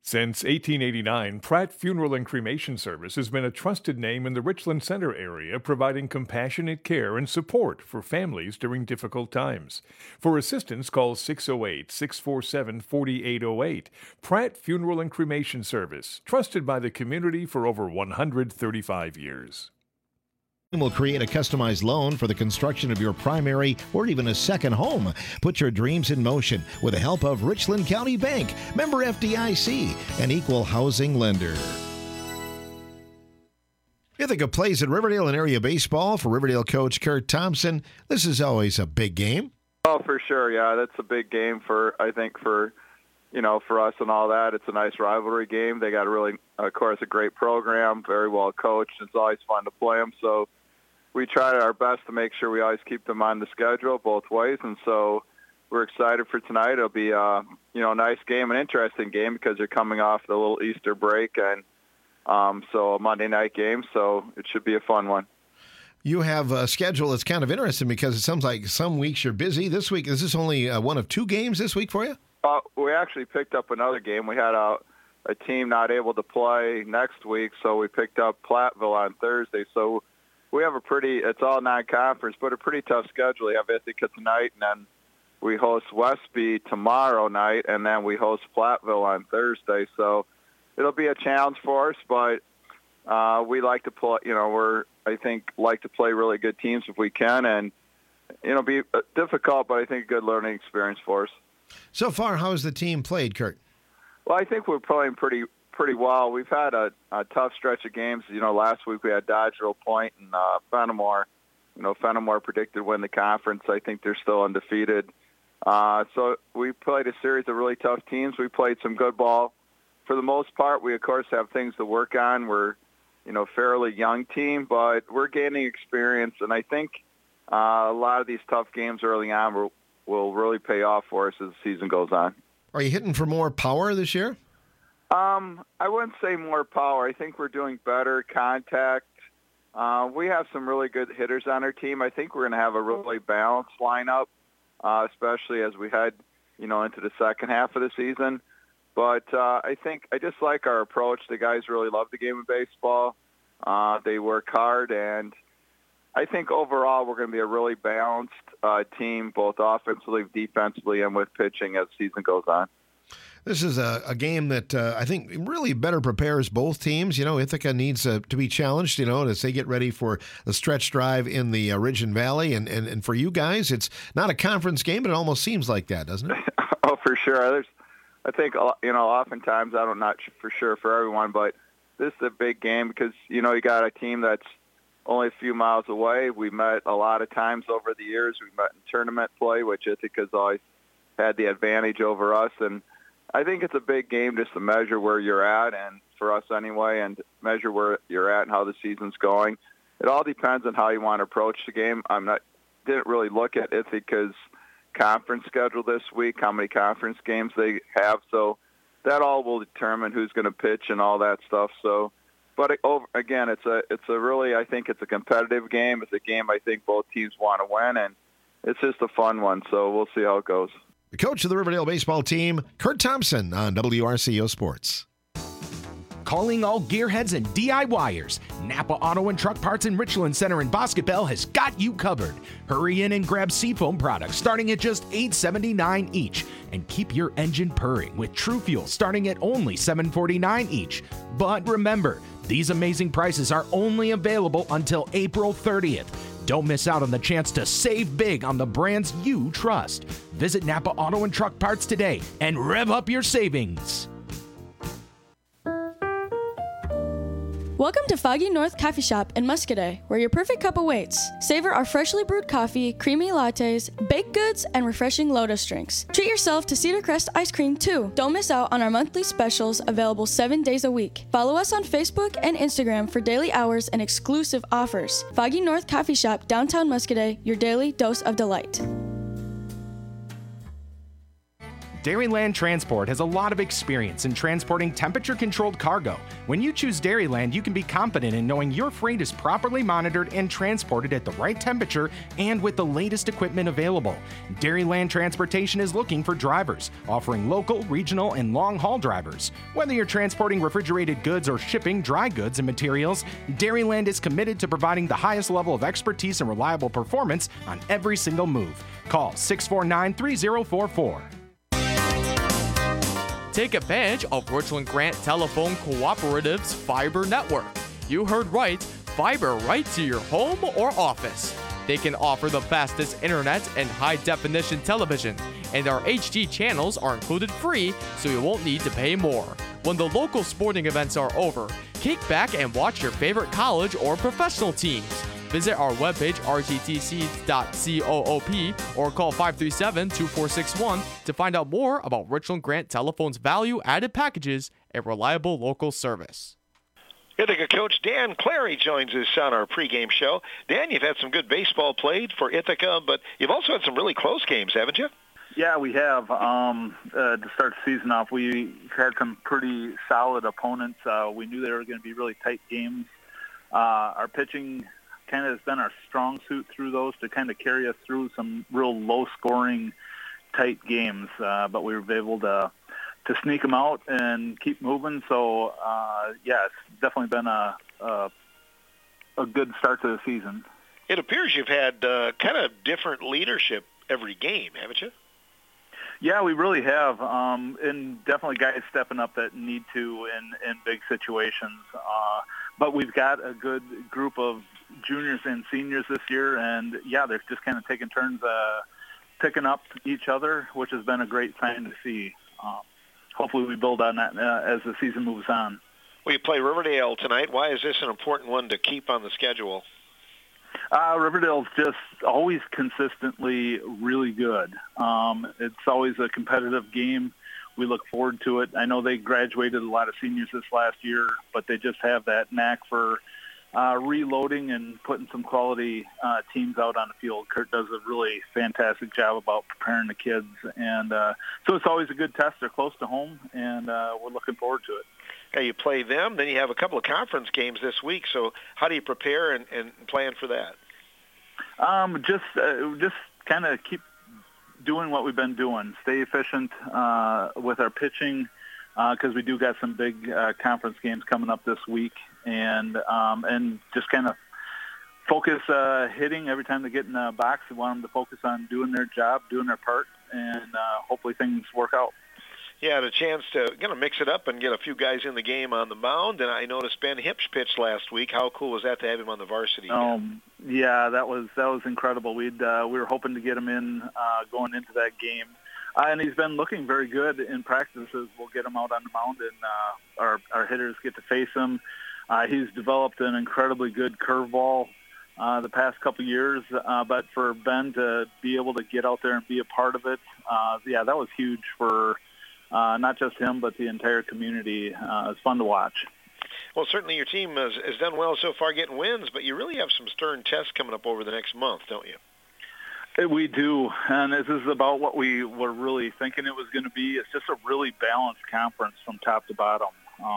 Since 1889, Pratt Funeral and Cremation Service has been a trusted name in the Richland Center area, providing compassionate care and support for families during difficult times. For assistance, call 608-647-4808. Pratt Funeral and Cremation Service, trusted by the community for over 135 years. Will create a customized loan for the construction of your primary or even a second home. Put your dreams in motion with the help of Richland County Bank, member FDIC, an equal housing lender. Ithaca plays at Riverdale in area baseball. For Riverdale coach Kurt Thompson, this is always a big game. Oh, for sure, yeah. That's a big game for us and all that. It's a nice rivalry game. They got of course, a great program, very well coached. It's always fun to play them. So we try our best to make sure we always keep them on the schedule both ways. And so we're excited for tonight. It'll be a nice game, an interesting game because they're coming off the little Easter break and so a Monday night game. So it should be a fun one. You have a schedule that's kind of interesting because it sounds like some weeks you're busy. This week, is this only one of two games this week for you? We actually picked up another game. We had a team not able to play next week, so we picked up Platteville on Thursday. So we have it's all non-conference, but a pretty tough schedule. We have Ithaca tonight, and then we host Westby tomorrow night, and then we host Platteville on Thursday. So it'll be a challenge for us, but we like to play. Like to play really good teams if we can, and be difficult, but I think a good learning experience for us. So far, how has the team played, Kurt? Well, I think we're playing pretty well. We've had a tough stretch of games. Last week we had Dodgeville Point and Fenimore. Fenimore predicted to win the conference. I think they're still undefeated. So we played a series of really tough teams. We played some good ball. For the most part, we, of course, have things to work on. We're, fairly young team, but we're gaining experience. And I think a lot of these tough games early on will really pay off for us as the season goes on. Are you hitting for more power this year? I wouldn't say more power. I think we're doing better contact. We have some really good hitters on our team. I think we're going to have a really balanced lineup, especially as we head, into the second half of the season. But I just like our approach. The guys really love the game of baseball. They work hard, and I think overall we're going to be a really balanced team, both offensively, defensively, and with pitching as the season goes on. This is a game that I think really better prepares both teams. Ithaca needs to be challenged, as they get ready for the stretch drive in the Ridge and Valley. And for you guys, it's not a conference game, but it almost seems like that, doesn't it? Oh, for sure. I think, oftentimes, I'm not for sure for everyone, but this is a big game because, you got a team that's only a few miles away. We met a lot of times over the years. We met in tournament play, which Ithaca's always had the advantage over us. And I think it's a big game just to measure where you're at, and for us anyway, and measure where you're at and how the season's going. It all depends on how you want to approach the game. Didn't really look at Ithaca's conference schedule this week, how many conference games they have. So that all will determine who's going to pitch and all that stuff. So, but again, it's a really, I think it's a competitive game. It's a game I think both teams want to win, and it's just a fun one. So we'll see how it goes. The coach of the Riverdale baseball team, Kurt Thompson, on WRCO Sports. Calling all gearheads and DIYers. Napa Auto and Truck Parts in Richland Center and Boscobel has got you covered. Hurry in and grab Seafoam products starting at just $8.79 each. And keep your engine purring with True Fuel starting at only $7.49 each. But remember, these amazing prices are only available until April 30th. Don't miss out on the chance to save big on the brands you trust. Visit Napa Auto and Truck Parts today and rev up your savings. Welcome to Foggy North Coffee Shop in Muscadet, where your perfect cup awaits. Savor our freshly brewed coffee, creamy lattes, baked goods, and refreshing Lotus drinks. Treat yourself to Cedar Crest ice cream, too. Don't miss out on our monthly specials available 7 days a week. Follow us on Facebook and Instagram for daily hours and exclusive offers. Foggy North Coffee Shop, downtown Muscadet, your daily dose of delight. Dairyland Transport has a lot of experience in transporting temperature-controlled cargo. When you choose Dairyland, you can be confident in knowing your freight is properly monitored and transported at the right temperature and with the latest equipment available. Dairyland Transportation is looking for drivers, offering local, regional, and long-haul drivers. Whether you're transporting refrigerated goods or shipping dry goods and materials, Dairyland is committed to providing the highest level of expertise and reliable performance on every single move. Call 649-3044. Take advantage of Richland Grant Telephone Cooperative's fiber network. You heard right, fiber right to your home or office. They can offer the fastest internet and high-definition television, and our HD channels are included free, so you won't need to pay more. When the local sporting events are over, kick back and watch your favorite college or professional teams. Visit our webpage, rttc.coop, or call 537-2461 to find out more about Richland Grant Telephone's value-added packages and reliable local service. Ithaca coach Dan Clary joins us on our pregame show. Dan, you've had some good baseball played for Ithaca, but you've also had some really close games, haven't you? Yeah, we have. To start the season off, we had some pretty solid opponents. We knew they were going to be really tight games. Our pitching kind of has been our strong suit through those to kind of carry us through some real low-scoring, tight games. But we were able to sneak them out and keep moving. So, yeah, it's definitely been a good start to the season. It appears you've had kind of different leadership every game, haven't you? Yeah, we really have, and definitely guys stepping up that need to in big situations. But we've got a good group of juniors and seniors this year, and, yeah, they're just kind of taking turns picking up each other, which has been a great sign to see. Hopefully we build on that as the season moves on. Well, you play Riverdale tonight. Why is this an important one to keep on the schedule? Riverdale's just always consistently really good. It's always a competitive game. We look forward to it. I know they graduated a lot of seniors this last year, but they just have that knack for reloading and putting some quality teams out on the field. Kurt does a really fantastic job about preparing the kids. And so it's always a good test. They're close to home, and we're looking forward to it. Okay, you play them, then you have a couple of conference games this week. So how do you prepare and plan for that? Just kind of keep doing what we've been doing. Stay efficient with our pitching because we do got some big conference games coming up this week, and just kind of focus hitting every time they get in the box. We want them to focus on doing their job, doing their part, and hopefully things work out. Yeah, had a chance to mix it up and get a few guys in the game on the mound, and I noticed Ben Hipsch pitched last week. How cool was that to have him on the varsity? Yeah, that was incredible. We were hoping to get him in going into that game, and he's been looking very good in practices. We'll get him out on the mound, and our hitters get to face him. He's developed an incredibly good curveball the past couple years, but for Ben to be able to get out there and be a part of it, that was huge for not just him, but the entire community. It's fun to watch. Well, certainly your team has done well so far getting wins, but you really have some stern tests coming up over the next month, don't you? We do, and this is about what we were really thinking it was going to be. It's just a really balanced conference from top to bottom.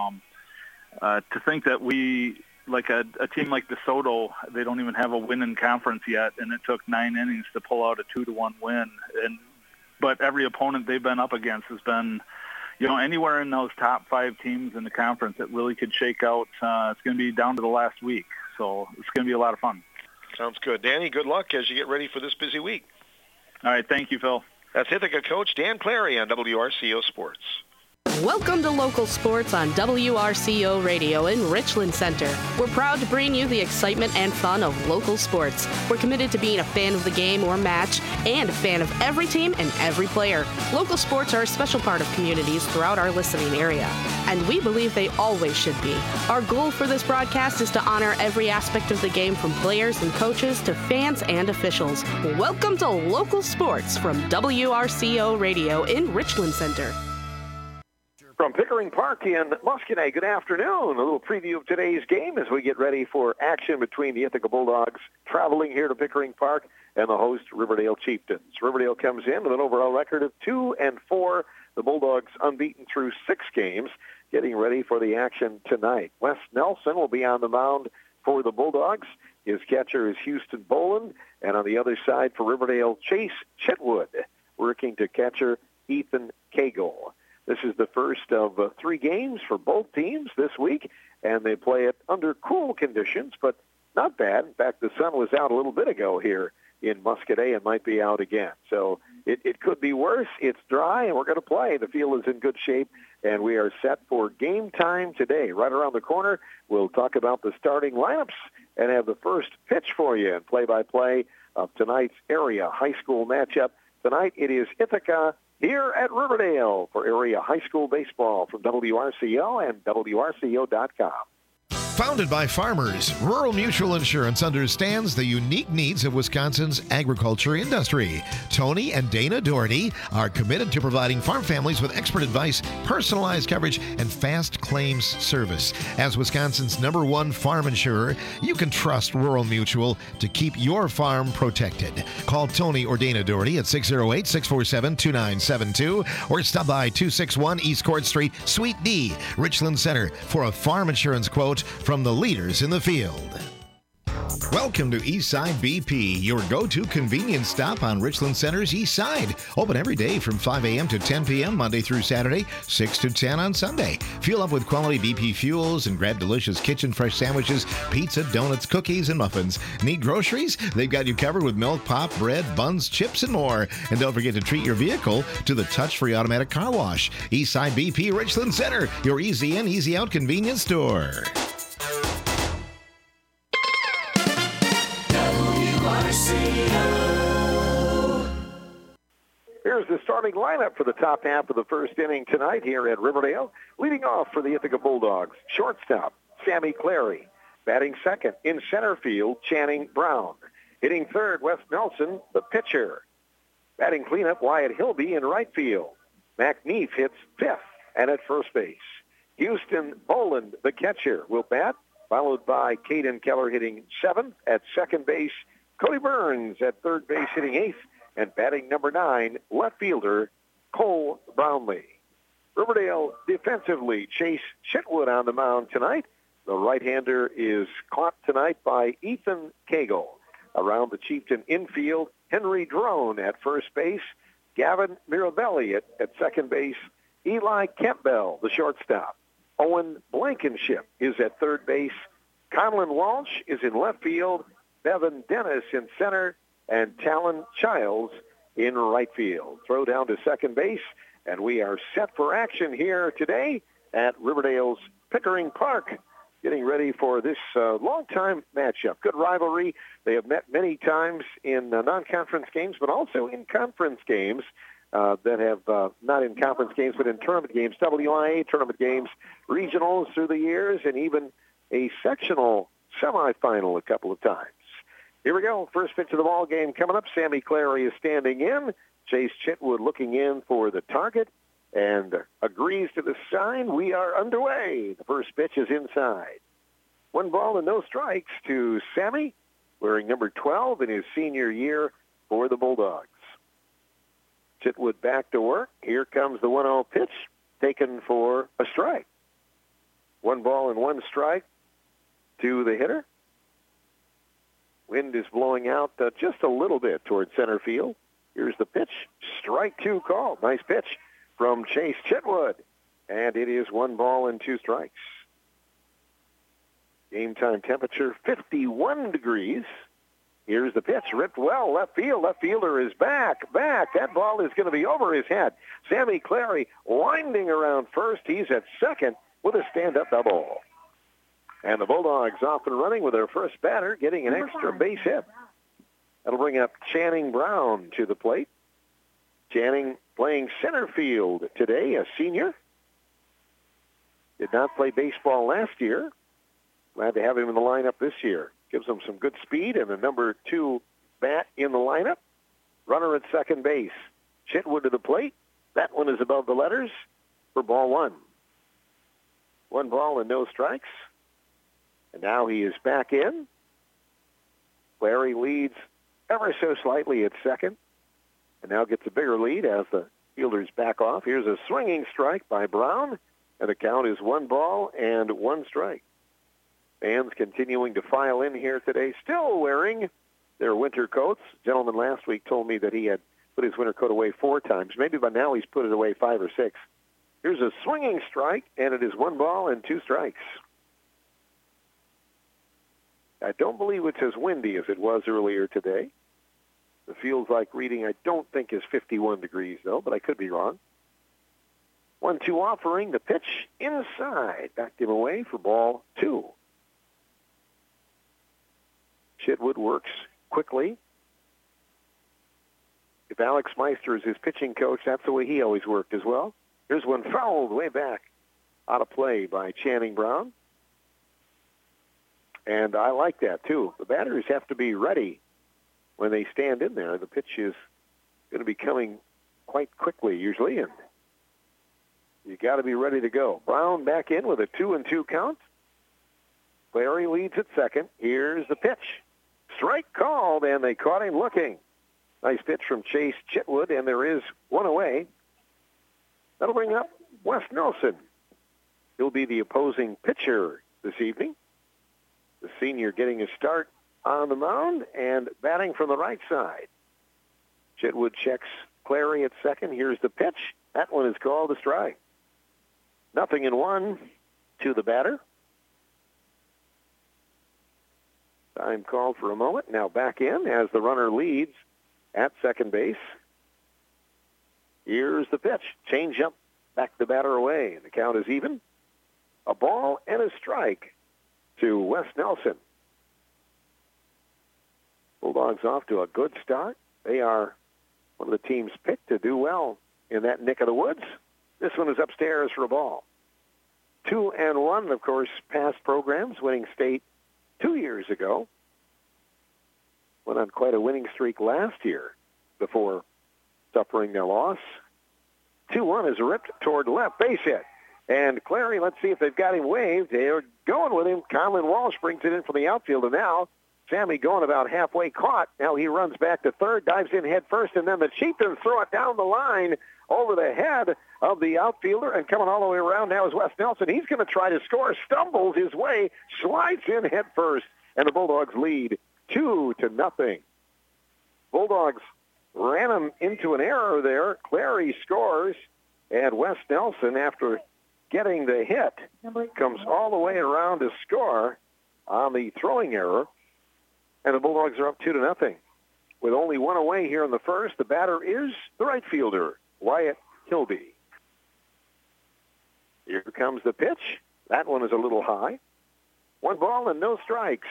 To think that we, like a team like DeSoto, they don't even have a win in conference yet, and it took 9 innings to pull out a 2-1 win. But every opponent they've been up against has been, anywhere in those top 5 teams in the conference that really could shake out. It's going to be down to the last week, so it's going to be a lot of fun. Sounds good. Danny, good luck as you get ready for this busy week. All right, thank you, Phil. That's Ithaca coach Dan Clary on WRCO Sports. Welcome to Local Sports on WRCO Radio in Richland Center. We're proud to bring you the excitement and fun of local sports. We're committed to being a fan of the game or match and a fan of every team and every player. Local sports are a special part of communities throughout our listening area, and we believe they always should be. Our goal for this broadcast is to honor every aspect of the game, from players and coaches to fans and officials. Welcome to Local Sports from WRCO Radio in Richland Center. From Pickering Park in Muscogee, good afternoon. A little preview of today's game as we get ready for action between the Ithaca Bulldogs traveling here to Pickering Park and the host Riverdale Chieftains. Riverdale comes in with an overall record of 2-4. The Bulldogs unbeaten through 6 games, getting ready for the action tonight. Wes Nelson will be on the mound for the Bulldogs. His catcher is Houston Boland. And on the other side for Riverdale, Chase Chitwood, working to catcher Ethan Cagle. This is the first of 3 games for both teams this week, and they play it under cool conditions, but not bad. In fact, the sun was out a little bit ago here in Muscadet and might be out again. So it could be worse. It's dry, and we're going to play. The field is in good shape, and we are set for game time today. Right around the corner, we'll talk about the starting lineups and have the first pitch for you and play-by-play of tonight's area high school matchup. Tonight it is Ithaca here at Riverdale for area high school baseball from WRCO and WRCO.com. Founded by farmers, Rural Mutual Insurance understands the unique needs of Wisconsin's agriculture industry. Tony and Dana Doherty are committed to providing farm families with expert advice, personalized coverage, and fast claims service. As Wisconsin's #1 farm insurer, you can trust Rural Mutual to keep your farm protected. Call Tony or Dana Doherty at 608-647-2972 or stop by 261 East Court Street, Suite D, Richland Center for a farm insurance quote from the leaders in the field. Welcome to Eastside BP, your go-to convenience stop on Richland Center's East Side. Open every day from 5 a.m. to 10 p.m. Monday through Saturday, 6 to 10 on Sunday. Fuel up with quality BP fuels and grab delicious kitchen fresh sandwiches, pizza, donuts, cookies, and muffins. Need groceries? They've got you covered with milk, pop, bread, buns, chips, and more. And don't forget to treat your vehicle to the touch-free automatic car wash. Eastside BP, Richland Center, your easy in, easy out convenience store. Here's the starting lineup for the top half of the first inning tonight here at Riverdale. Leading off for the Ithaca Bulldogs, shortstop, Sammy Clary. Batting second in center field, Channing Brown. Hitting third, Wes Nelson, the pitcher. Batting cleanup, Wyatt Hilby in right field. Mac Neef hits fifth and at first base. Houston Boland, the catcher, will bat, followed by Caden Keller hitting seventh. At second base, Cody Burns at third base hitting eighth. And batting number 9, left fielder Cole Brownlee. Riverdale defensively, Chase Chitwood on the mound tonight. The right-hander is caught tonight by Ethan Cagle. Around the Chieftain infield, Henry Drone at first base, Gavin Mirabelli at second base, Eli Campbell, the shortstop. Owen Blankenship is at third base. Conlon Walsh is in left field. Bevan Dennis in center. And Talon Childs in right field. Throw down to second base, and we are set for action here today at Riverdale's Pickering Park, getting ready for this long-time matchup. Good rivalry. They have met many times in non-conference games, but also in conference games that have not in conference games, but in tournament games, WIA tournament games, regionals through the years, and even a sectional semifinal a couple of times. Here we go. First pitch of the ball game coming up. Sammy Clary is standing in. Chase Chitwood looking in for the target and agrees to the sign. We are underway. The first pitch is inside. 1 ball and no strikes to Sammy, wearing number 12 in his senior year for the Bulldogs. Chitwood back to work. Here comes the 1-0 pitch, taken for a strike. 1 ball and 1 strike to the hitter. Wind is blowing out just a little bit toward center field. Here's the pitch. Strike 2 called. Nice pitch from Chase Chitwood. And it is 1 ball and 2 strikes. Game time temperature 51 degrees. Here's the pitch. Ripped well. Left field. Left fielder is back. That ball is going to be over his head. Sammy Clary winding around first. He's at second with a stand-up double. And the Bulldogs off and running with their first batter, getting an extra base hit. That'll bring up Channing Brown to the plate. Channing playing center field today, a senior. Did not play baseball last year. Glad to have him in the lineup this year. Gives him some good speed and a number 2 bat in the lineup. Runner at second base. Chitwood to the plate. That one is above the letters for ball 1. 1 ball and no strikes. And now he is back in. Clary leads ever so slightly at second. And now gets a bigger lead as the Fielders back off. Here's a swinging strike by Brown, and the count is 1-1 strike. Fans continuing to file in here today, still wearing their winter coats. Gentleman last week told me that he had put his winter coat away 4 times. Maybe by now he's put it away 5 or 6. Here's a swinging strike, and it is 1-2 strikes. I don't believe it's as windy as it was earlier today. The field's like reading, I don't think is 51 degrees, though, but I could be wrong. 1-2 offering, the pitch inside. Backed him away for ball 2. Chitwood works quickly. If Alex Meister is his pitching coach, that's the way he always worked as well. Here's one fouled way back out of play by Channing Brown. And I like that, too. The batters have to be ready when they stand in there. The pitch is going to be coming quite quickly, usually, and you got to be ready to go. Brown back in with a 2-2 count. Clary leads at second. Here's the pitch. Strike called, and they caught him looking. Nice pitch from Chase Chitwood, and there is one away. That'll bring up Wes Nelson. He'll be the opposing pitcher this evening. The senior getting a start on the mound and batting from the right side. Chitwood checks Clary at second. Here's the pitch. That one is called a strike. 0-1 to the batter. Time called for a moment. Now back in as the runner leads at second base. Here's the pitch. Change up. Back the batter away. The count is even. A ball and a strike to Wes Nelson. Bulldogs off to a good start. They are one of the teams picked to do well in that neck of the woods. This one is upstairs for a ball. 2-1, of course, past programs, winning state 2 years ago. Went on quite a winning streak last year before suffering their loss. 2-1 is ripped toward left, base hit. And Clary, let's see if they've got him waved. They're going with him. Colin Walsh brings it in from the outfield, and now Sammy going about halfway caught. Now he runs back to third, dives in head first, and then the Chieftains throw it down the line over the head of the outfielder, and coming all the way around now is Wes Nelson. He's going to try to score, stumbles his way, slides in head first, and the Bulldogs lead 2-0. Bulldogs ran him into an error there. Clary scores, and Wes Nelson, after getting the hit, comes all the way around to score on the throwing error, and the Bulldogs are up 2-0. With only one away here in the first, the batter is the right fielder, Wyatt Hilby. Here comes the pitch. That one is a little high. 1 ball and no strikes.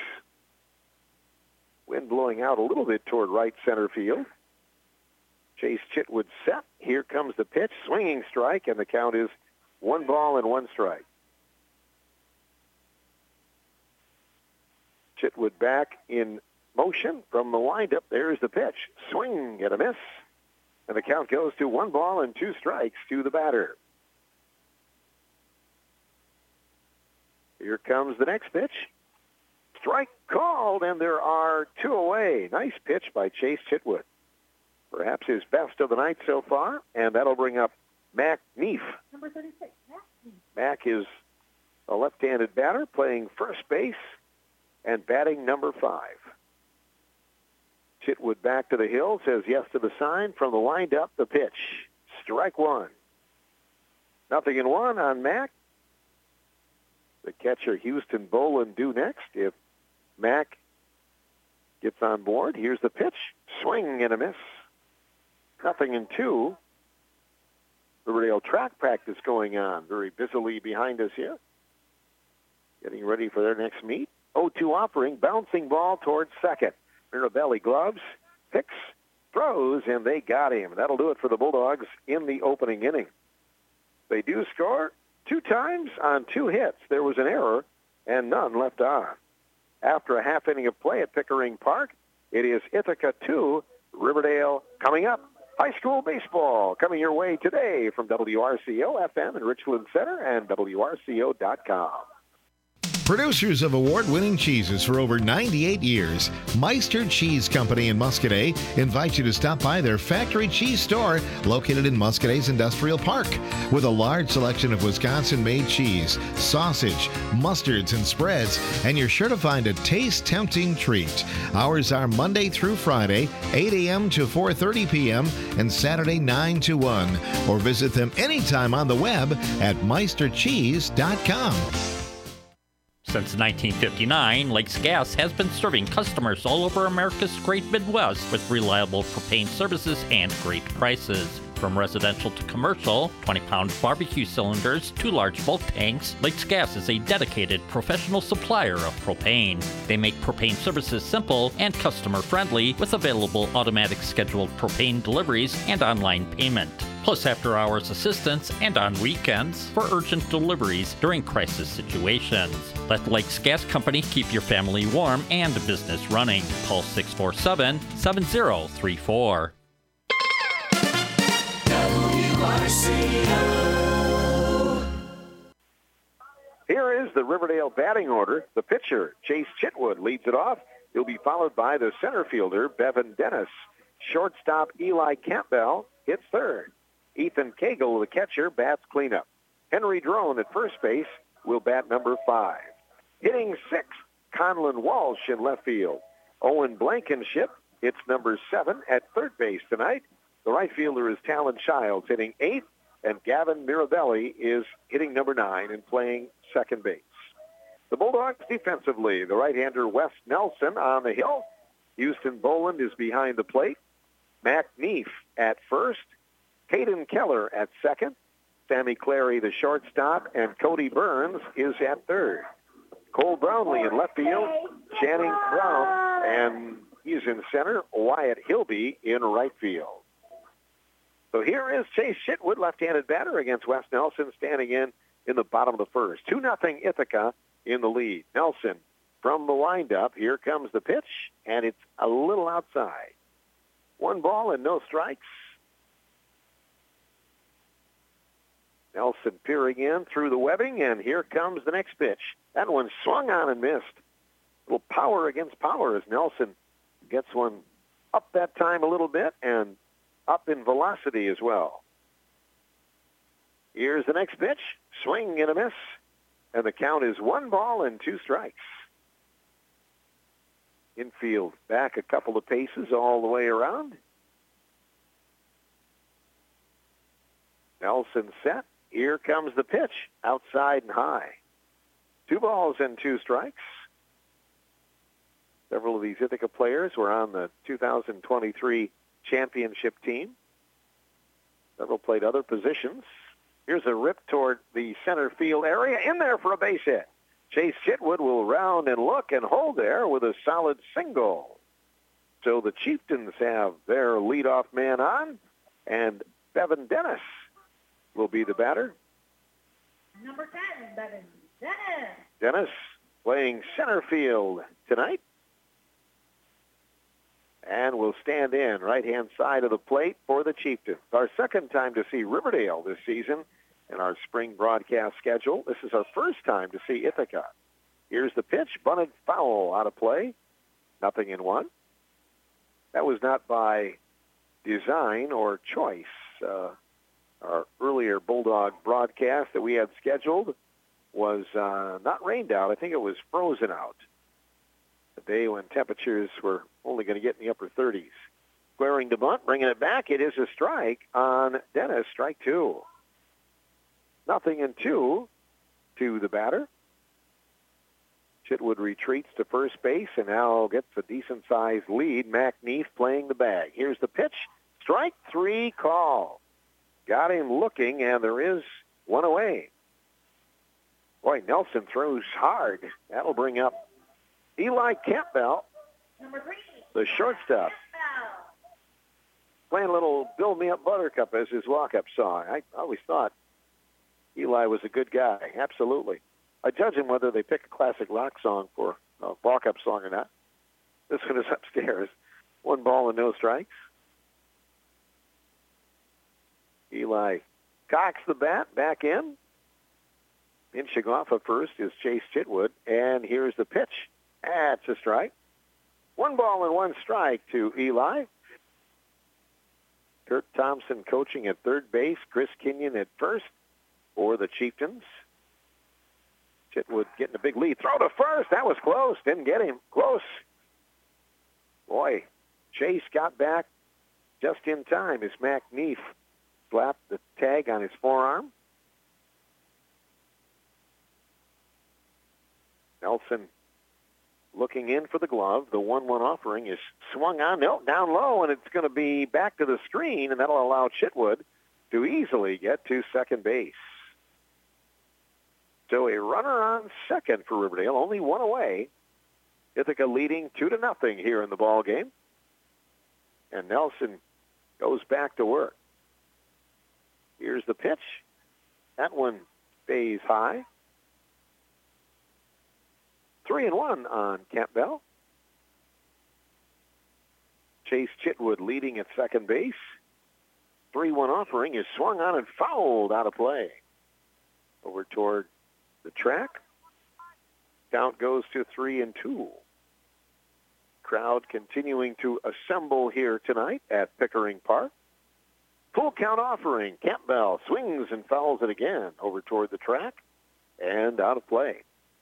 Wind blowing out a little bit toward right center field. Chase Chitwood set. Here comes the pitch. Swinging strike, and the count is 1 ball and 1 strike. Chitwood back in motion from the windup. There's the pitch. Swing and a miss. And the count goes to 1 ball and 2 strikes to the batter. Here comes the next pitch. Strike called, and there are 2 away. Nice pitch by Chase Chitwood. Perhaps his best of the night so far, and that'll bring up Mac Neef. Number 36, Mac Neef. Mac is a left-handed batter playing first base and batting number 5. Chitwood back to the hill, says yes to the sign. From the wind-up, the pitch. Strike 1. 0-1 on Mac. The catcher, Houston Boland, due next. If Mac gets on board, here's the pitch. Swing and a miss. 0-2. Riverdale track practice going on very busily behind us here. Getting ready for their next meet. 0-2 offering, bouncing ball towards second. Mirabelli gloves, picks, throws, and they got him. That'll do it for the Bulldogs in the opening inning. They do score 2 times on 2 hits. There was an error and none left on. After a half inning of play at Pickering Park, it is Ithaca 2, Riverdale coming up. High school baseball coming your way today from WRCO FM in Richland Center and WRCO.com. Producers of award-winning cheeses for over 98 years, Meister Cheese Company in Muscadet invites you to stop by their factory cheese store located in Muscadet's Industrial Park. With a large selection of Wisconsin-made cheese, sausage, mustards, and spreads, and you're sure to find a taste-tempting treat. Hours are Monday through Friday, 8 a.m. to 4:30 p.m., and Saturday 9 to 1. Or visit them anytime on the web at meistercheese.com. Since 1959, Lakes Gas has been serving customers all over America's great Midwest with reliable propane services and great prices. From residential to commercial, 20-pound barbecue cylinders to large bulk tanks, Lakes Gas is a dedicated professional supplier of propane. They make propane services simple and customer-friendly with available automatic scheduled propane deliveries and online payment, plus after-hours assistance and on weekends for urgent deliveries during crisis situations. Let Lakes Gas Company keep your family warm and business running. Call 647-7034. Here is the Riverdale batting order. The pitcher, Chase Chitwood, leads it off. He'll be followed by the center fielder, Bevan Dennis. Shortstop, Eli Campbell, hits third. Ethan Cagle, the catcher, bats cleanup. Henry Drone at first base will bat number 5. Hitting 6th, Conlon Walsh in left field. Owen Blankenship hits number 7 at third base tonight. The right fielder is Talon Childs hitting 8th, and Gavin Mirabelli is hitting number 9 and playing second base. The Bulldogs defensively, the right-hander Wes Nelson on the hill. Houston Boland is behind the plate. Mac Neef at first. Hayden Keller at second. Sammy Clary, the shortstop, and Cody Burns is at third. Cole Brownlee in left field. Channing Brown, and he's in center. Wyatt Hilby in right field. So here is Chase Chitwood, left-handed batter, against Wes Nelson, standing in the bottom of the first. 2-0 Ithaca in the lead. Nelson from the windup. Here comes the pitch, and it's a little outside. 1 ball and no strikes. Nelson peering in through the webbing, and here comes the next pitch. That one swung on and missed. A little power against power as Nelson gets one up that time a little bit and up in velocity as well. Here's the next pitch. Swing and a miss. And the count is 1 ball and 2 strikes. Infield back a couple of paces all the way around. Nelson set. Here comes the pitch. Outside and high. 2 balls and 2 strikes. Several of these Ithaca players were on the 2023 championship team. Several played other positions. Here's a rip toward the center field area. In there for a base hit. Chase Chitwood will round and look and hold there with a solid single. So the Chieftains have their leadoff man on, and Bevan Dennis will be the batter. Number 10, Bevan Dennis. Dennis playing center field tonight. And will stand in right-hand side of the plate for the Chieftains. Our second time to see Riverdale this season in our spring broadcast schedule. This is our first time to see Ithaca. Here's the pitch, bunted foul out of play. 0-1. That was not by design or choice. Our earlier Bulldog broadcast that we had scheduled was not rained out. I think it was frozen out. A day when temperatures were only going to get in the upper 30s. Squaring to bunt, bringing it back. It is a strike on Dennis. Strike 2. 0-2 to the batter. Chitwood retreats to first base and now gets a decent-sized lead. Mac Neef playing the bag. Here's the pitch. Strike 3 call. Got him looking, and there is one away. Boy, Nelson throws hard. That'll bring up Eli Campbell, Number 3, the shortstop. Playing a little Build Me Up Buttercup as his walk-up song. I always thought Eli was a good guy. Absolutely. I judge him whether they pick a classic rock song for a walk-up song or not. This one is upstairs. 1 ball and no strikes. Eli cocks the bat back in. Inching off at first is Chase Chitwood, and here's the pitch. That's a strike. 1 ball and 1 strike to Eli. Kurt Thompson coaching at third base. Chris Kenyon at first for the Chieftains. Chitwood getting a big lead. Throw to first. That was close. Didn't get him. Close. Boy, Chase got back just in time as Mac Neef slapped the tag on his forearm. Nelson looking in for the glove. The 1-1 offering is swung on. No, down low, and it's going to be back to the screen, and that'll allow Chitwood to easily get to second base. So a runner on second for Riverdale, only 1 away. Ithaca leading 2-0 here in the ball game. And Nelson goes back to work. Here's the pitch. That one stays high. 3-1 on Campbell. Chase Chitwood leading at second base. 3-1 offering is swung on and fouled out of play. Over toward the track. Count goes to 3-2. Crowd continuing to assemble here tonight at Pickering Park. Full count offering. Campbell swings and fouls it again over toward the track and out of play.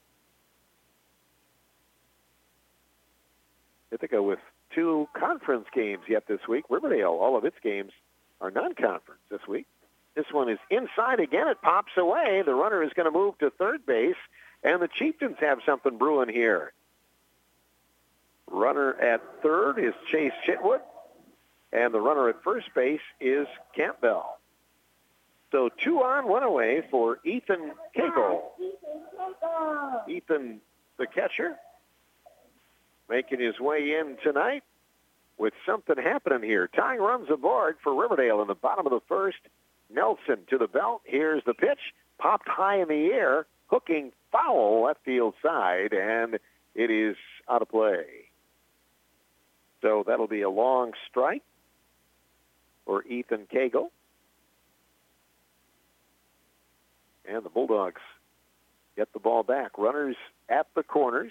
Ithaca with 2 conference games yet this week. Riverdale, all of its games are non-conference this week. This one is inside again. It pops away. The runner is going to move to third base, and the Chieftains have something brewing here. Runner at third is Chase Chitwood, and the runner at first base is Campbell. So 2 on, 1 away for Ethan Cagle. Ethan, the catcher, making his way in tonight with something happening here. Tying runs aboard for Riverdale in the bottom of the first. Nelson to the belt. Here's the pitch. Popped high in the air. Hooking foul left field side, and it is out of play. So that'll be a long strike for Ethan Cagle. And the Bulldogs get the ball back. Runners at the corners.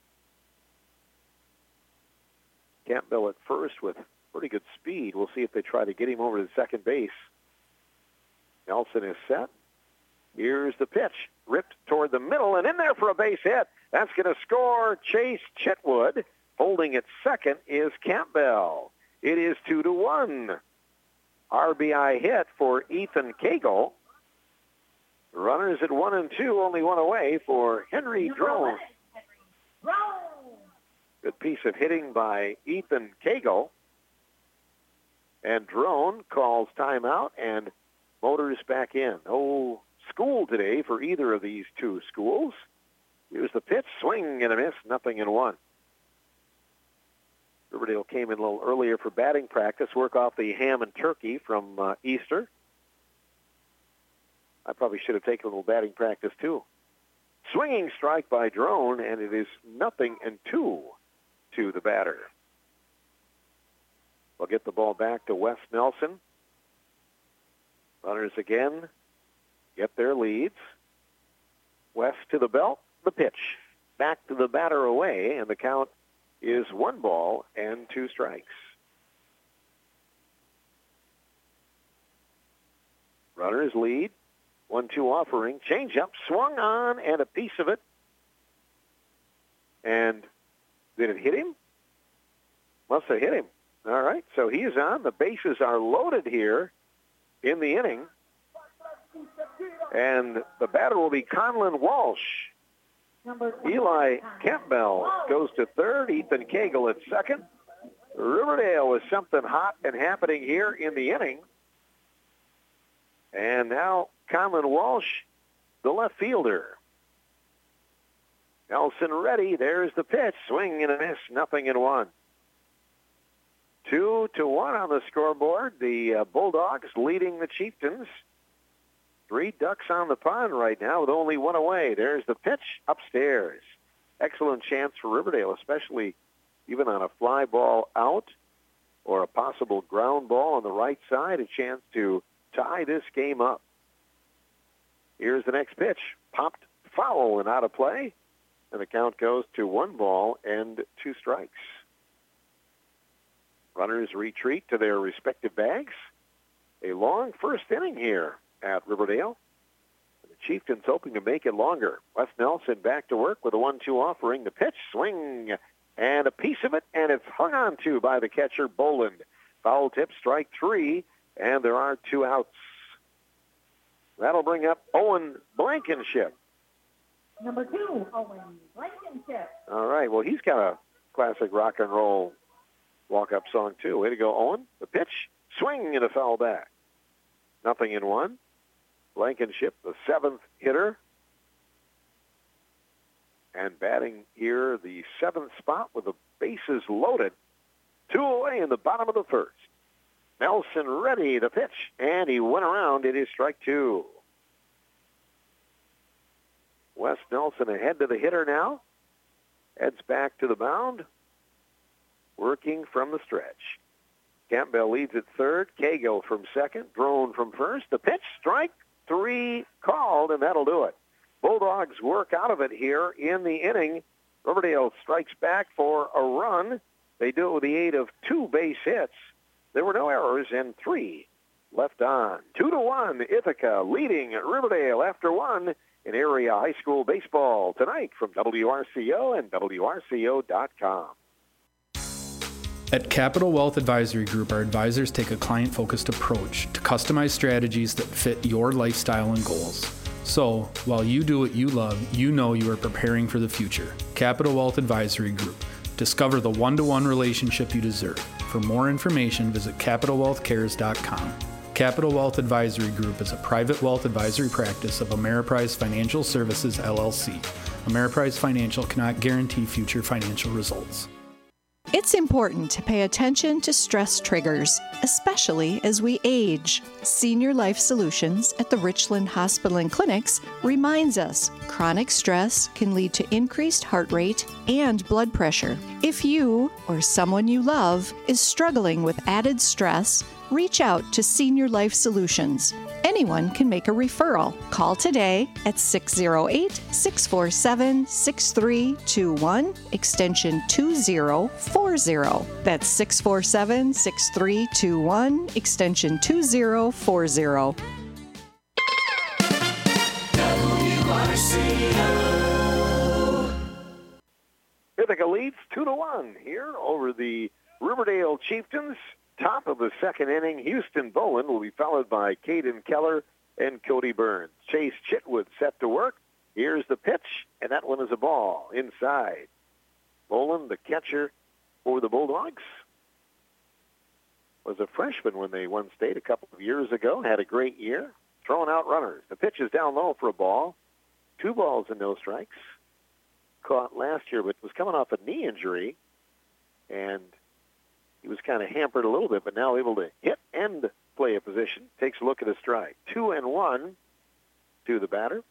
Campbell at first with pretty good speed. We'll see if they try to get him over to second base. Nelson is set. Here's the pitch. Ripped toward the middle and in there for a base hit. That's going to score Chase Chitwood. Holding at second is Campbell. It is 2-1. RBI hit for Ethan Cagle. Runners at 1 and 2, only 1 away for Henry Drone. Good piece of hitting by Ethan Cagle. And Drone calls timeout and motors back in. No school today for either of these 2 schools. Here's the pitch, swing and a miss, 0-1. Riverdale came in a little earlier for batting practice, work off the ham and turkey from Easter. I probably should have taken a little batting practice too. Swinging strike by Drone, and it is 0-2 to the batter. We'll get the ball back to Wes Nelson. Runners again get their leads. West to the belt, the pitch. Back to the batter away, and the count is 1 ball and 2 strikes. Runners lead. 1-2 offering. Changeup swung on, and a piece of it. And did it hit him? Must have hit him. All right, so he is on. The bases are loaded here in the inning. And the batter will be Conlon Walsh. Eli Campbell goes to third. Ethan Cagle at second. Riverdale with something hot and happening here in the inning. And now Conlon Walsh, the left fielder. Nelson ready. There's the pitch. Swing and a miss. 0-1. 2-1 on the scoreboard. The Bulldogs leading the Chieftains. 3 ducks on the pond right now with only 1 away. There's the pitch upstairs. Excellent chance for Riverdale, especially even on a fly ball out or a possible ground ball on the right side, a chance to tie this game up. Here's the next pitch. Popped foul and out of play. And the count goes to 1 ball and 2 strikes. Runners retreat to their respective bags. A long first inning here at Riverdale. The Chieftains hoping to make it longer. Wes Nelson back to work with a 1-2 offering. The pitch, swing, and a piece of it, and it's hung on to by the catcher, Boland. Foul tip, strike 3, and there are 2 outs. That'll bring up Owen Blankenship. Number 2, Owen Blankenship. All right, well, he's got a classic rock and roll walk-up song, too. Way to go, Owen. The pitch, swing, and a foul back. 0-1. Blankenship, the 7th hitter. And batting here, the 7th spot with the bases loaded. 2 away in the bottom of the first. Nelson ready to pitch, and he went around. It is strike 2. Wes Nelson ahead to the hitter now. Heads back to the mound. Working from the stretch. Campbell leads at third. Cagle from second. Drone from first. The pitch, strike 3 called, and that'll do it. Bulldogs work out of it here in the inning. Riverdale strikes back for a run. They do it with the aid of 2 base hits. There were no errors and 3 left on. 2-1, Ithaca leading Riverdale after 1 in area high school baseball tonight from WRCO and WRCO.com. At Capital Wealth Advisory Group, our advisors take a client-focused approach to customize strategies that fit your lifestyle and goals. So, while you do what you love, you know you are preparing for the future. Capital Wealth Advisory Group. Discover the one-to-one relationship you deserve. For more information, visit CapitalWealthCares.com. Capital Wealth Advisory Group is a private wealth advisory practice of Ameriprise Financial Services, LLC. Ameriprise Financial cannot guarantee future financial results. It's important to pay attention to stress triggers, especially as we age. Senior Life Solutions at the Richland Hospital and Clinics reminds us chronic stress can lead to increased heart rate and blood pressure. If you or someone you love is struggling with added stress, reach out to Senior Life Solutions. Anyone can make a referral. Call today at 608-647-6321, extension 2040. That's 647-6321, extension 2040. Ithaca leads 2-1 here over the Riverdale Chieftains. Top of the second inning, Houston Bowen will be followed by Caden Keller and Cody Burns. Chase Chitwood set to work. Here's the pitch, and that one is a ball inside. Bowen, the catcher for the Bulldogs, was a freshman when they won state a couple of years ago, had a great year, throwing out runners. The pitch is down low for a ball. 2 balls and no strikes. Caught last year, but was coming off a knee injury, and he was kind of hampered a little bit, but now able to hit and play a position. Takes a look at a strike. 2-1 to the batter.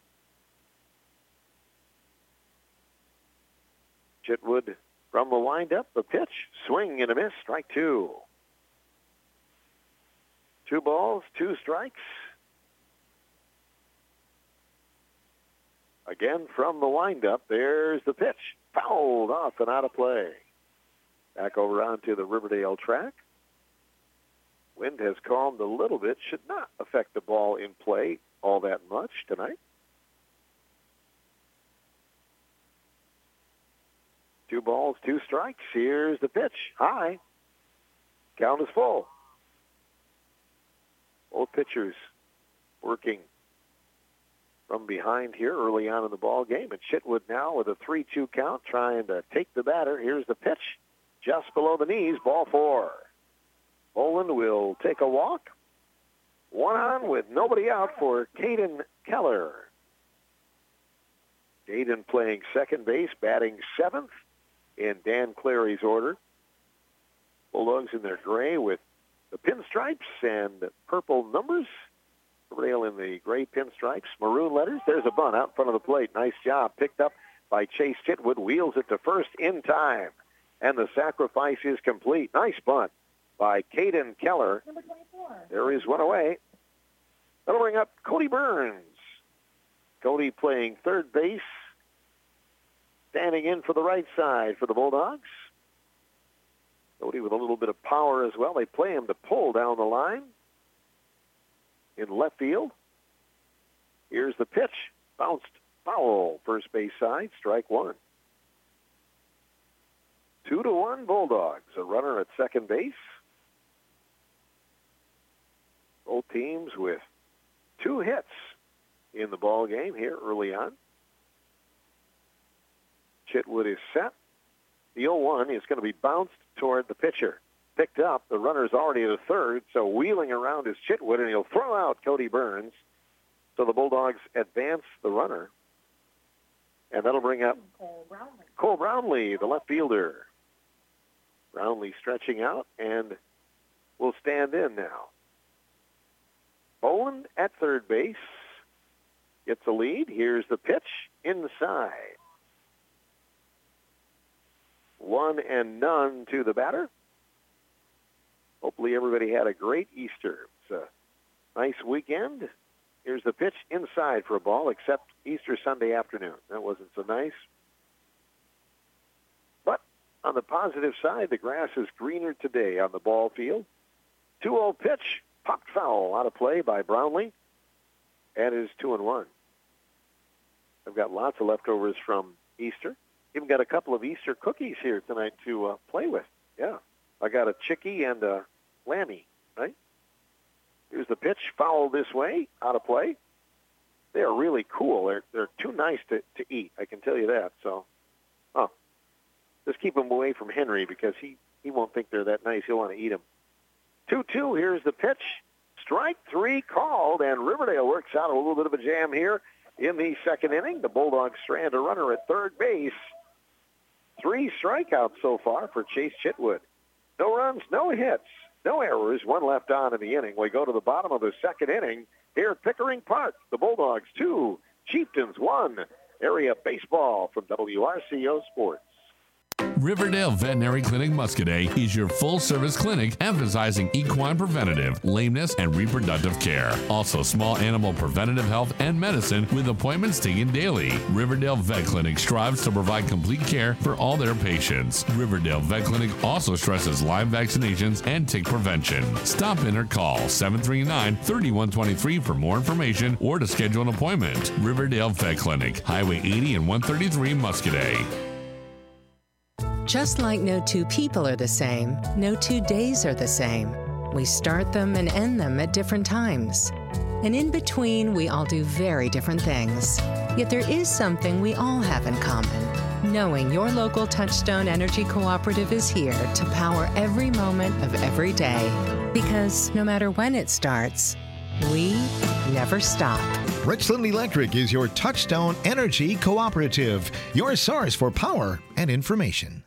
Chitwood from the windup. The pitch, swing and a miss. Strike 2. 2 balls, 2 strikes. Again from the windup. There's the pitch. Fouled off and out of play. Back over onto the Riverdale track. Wind has calmed a little bit. Should not affect the ball in play all that much tonight. 2 balls, 2 strikes. Here's the pitch. High. Count is full. Both pitchers working from behind here early on in the ball game. And Chitwood now with a 3-2 count trying to take the batter. Here's the pitch. Just below the knees, ball 4. Boland will take a walk. 1 on with nobody out for Caden Keller. Caden playing second base, batting 7th in Dan Clary's order. Bulldogs in their gray with the pinstripes and purple numbers. Riverdale in the gray pinstripes, maroon letters. There's a bunt out in front of the plate. Nice job. Picked up by Chase Chitwood. Wheels it to first in time. And the sacrifice is complete. Nice bunt by Caden Keller. Number 24. There is 1 away. That'll bring up Cody Burns. Cody playing third base standing in for the right side for the Bulldogs. Cody with a little bit of power as well. They play him to pull down the line in left field. Here's the pitch. Bounced foul. First base side. Strike one. 2-1 Bulldogs. A runner at second base. Both teams with 2 hits in the ball game here early on. Chitwood is set. The 0-1 is going to be bounced toward the pitcher. Picked up. The runner's already at a third, so wheeling around is Chitwood, and he'll throw out Cody Burns. So the Bulldogs advance the runner. And that'll bring up Cole Brownlee, the left fielder. Brownlee stretching out and will stand in now. Bowen at third base gets a lead. Here's the pitch inside. 1-0 to the batter. Hopefully everybody had a great Easter. It's a nice weekend. Here's the pitch inside for a ball, except Easter Sunday afternoon. That wasn't so nice. But on the positive side, the grass is greener today on the ball field. 2-0 pitch, popped foul, out of play by Brownlee. And it is 2-1. I've got lots of leftovers from Easter. Even got a couple of Easter cookies here tonight to play with. Yeah, I got a chickie and a lammy, right? Here's the pitch, foul this way, out of play. They are really cool. They're too nice to eat, I can tell you that. So, just keep them away from Henry because he won't think they're that nice. He'll want to eat them. 2-2, here's the pitch. Strike 3 called, and Riverdale works out a little bit of a jam here in the second inning. The Bulldogs strand a runner at third base. 3 strikeouts so far for Chase Chitwood. No runs, no hits, no errors. 1 left on in the inning. We go to the bottom of the second inning here at Pickering Park. The Bulldogs 2, Chieftains 1. Area baseball from WRCO Sports. Riverdale Veterinary Clinic Muscadet is your full-service clinic emphasizing equine preventative, lameness, and reproductive care. Also, small animal preventative health and medicine with appointments taken daily. Riverdale Vet Clinic strives to provide complete care for all their patients. Riverdale Vet Clinic also stresses Lyme vaccinations and tick prevention. Stop in or call 739-3123 for more information or to schedule an appointment. Riverdale Vet Clinic, Highway 80 and 133 Muscadet. Just like no 2 people are the same, no 2 days are the same. We start them and end them at different times. And in between, we all do very different things. Yet there is something we all have in common. Knowing your local Touchstone Energy Cooperative is here to power every moment of every day. Because no matter when it starts, we never stop. Richland Electric is your Touchstone Energy Cooperative, your source for power and information.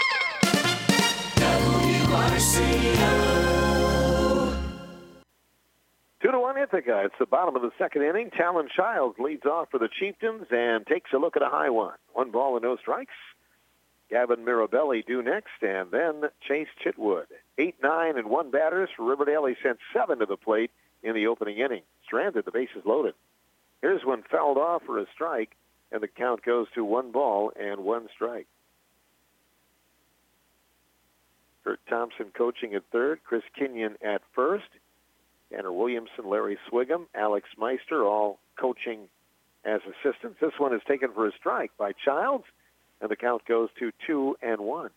WRCO. 2-1 Ithaca. It's the bottom of the second inning. Talon Childs leads off for the Chieftains and takes a look at a high one. 1 ball and no strikes. Gavin Mirabelli due next, and then Chase Chitwood. 8, 9, and 1 batters for Riverdale. He sent 7 to the plate in the opening inning. Stranded, the bases loaded. Here's one fouled off for a strike, and the count goes to 1 ball and 1 strike. Kurt Thompson coaching at third, Chris Kenyon at first, Tanner Williamson, Larry Swigum, Alex Meister, all coaching as assistants. This one is taken for a strike by Childs, and the count goes to 2-1.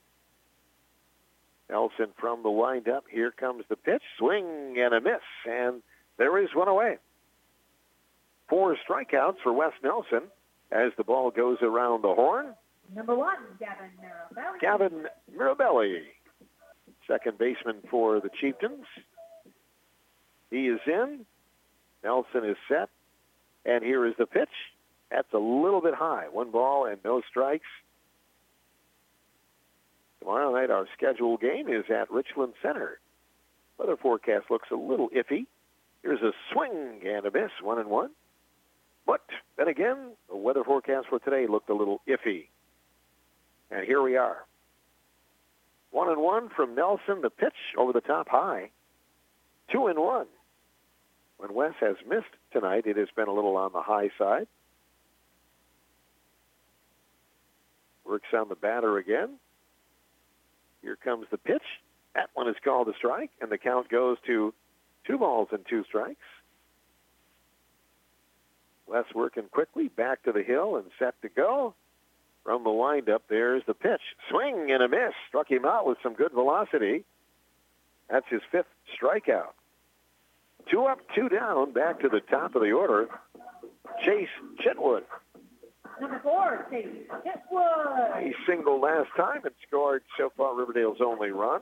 Nelson from the windup. Here comes the pitch. Swing and a miss, and there is one away. 4 strikeouts for Wes Nelson as the ball goes around the horn. Number 1, Gavin Mirabelli. Gavin Mirabelli, second baseman for the Chieftains. He is in. Nelson is set. And here is the pitch. That's a little bit high. 1 ball and no strikes. Tomorrow night, our scheduled game is at Richland Center. Weather forecast looks a little iffy. Here's a swing and a miss, 1-1. But then again, the weather forecast for today looked a little iffy. And here we are. 1-1 from Nelson. The pitch over the top high. 2-1. When Wes has missed tonight, it has been a little on the high side. Works on the batter again. Here comes the pitch. That one is called a strike, and the count goes to 2 balls and 2 strikes. Wes working quickly, back to the hill and set to go. From the windup, there's the pitch. Swing and a miss. Struck him out with some good velocity. That's his 5th strikeout. 2 up, 2 down, back to the top of the order. Chase Chitwood. Number 4, Chase Chitwood. He singled last time and scored so far Riverdale's only run.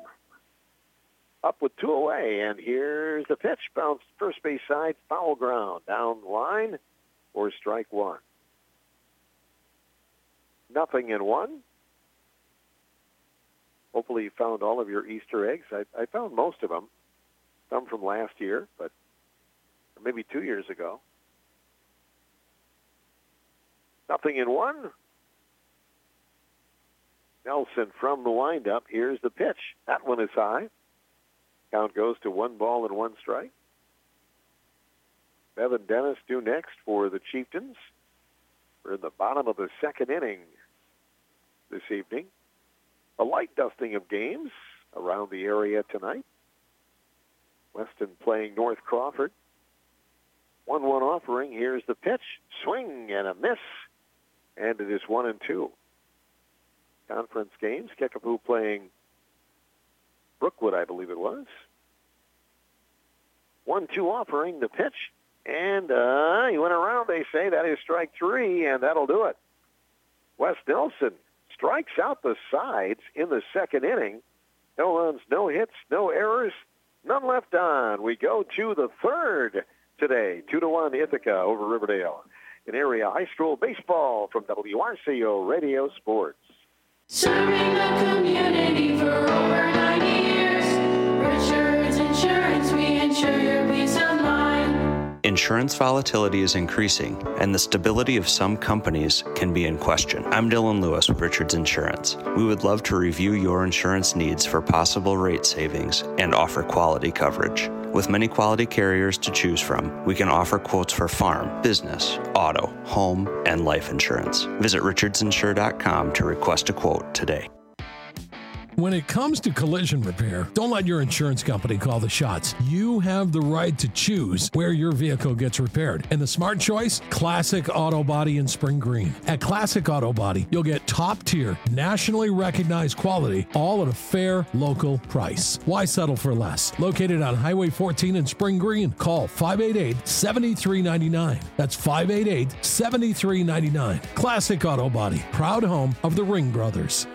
Up with 2 away, and here's the pitch. Bounced first base side, foul ground. Down the line for strike 1. 0-1. Hopefully you found all of your Easter eggs. I found most of them. Some from last year, but maybe 2 years ago. 0-1. Nelson from the windup. Here's the pitch. That one is high. Count goes to 1 ball and 1 strike. Bevan Dennis due next for the Chieftains. We're in the bottom of the 2nd inning this evening. A light dusting of games around the area tonight. Weston playing North Crawford. 1-1 offering. Here's the pitch. Swing and a miss. And it is 1-2. Conference games. Kickapoo playing Brookwood, I believe it was. 1-2 offering. The pitch. And he went around, they say. That is strike 3, and that'll do it. Wes Nelson strikes out the sides in the 2nd inning. No runs, no hits, no errors, none left on. We go to the 3rd today. 2-1 Ithaca over Riverdale. In area high school baseball from WRCO Radio Sports. Serving the community for over 90 years. Richards Insurance, we insure your peace of mind. Insurance volatility is increasing, and the stability of some companies can be in question. I'm Dylan Lewis with Richards Insurance. We would love to review your insurance needs for possible rate savings and offer quality coverage. With many quality carriers to choose from, we can offer quotes for farm, business, auto, home, and life insurance. Visit richardsinsure.com to request a quote today. When it comes to collision repair, don't let your insurance company call the shots. You have the right to choose where your vehicle gets repaired. And the smart choice? Classic Auto Body in Spring Green. At Classic Auto Body, you'll get top-tier, nationally recognized quality, all at a fair, local price. Why settle for less? Located on Highway 14 in Spring Green. Call 588-7399. That's 588-7399. Classic Auto Body, proud home of the Ring Brothers.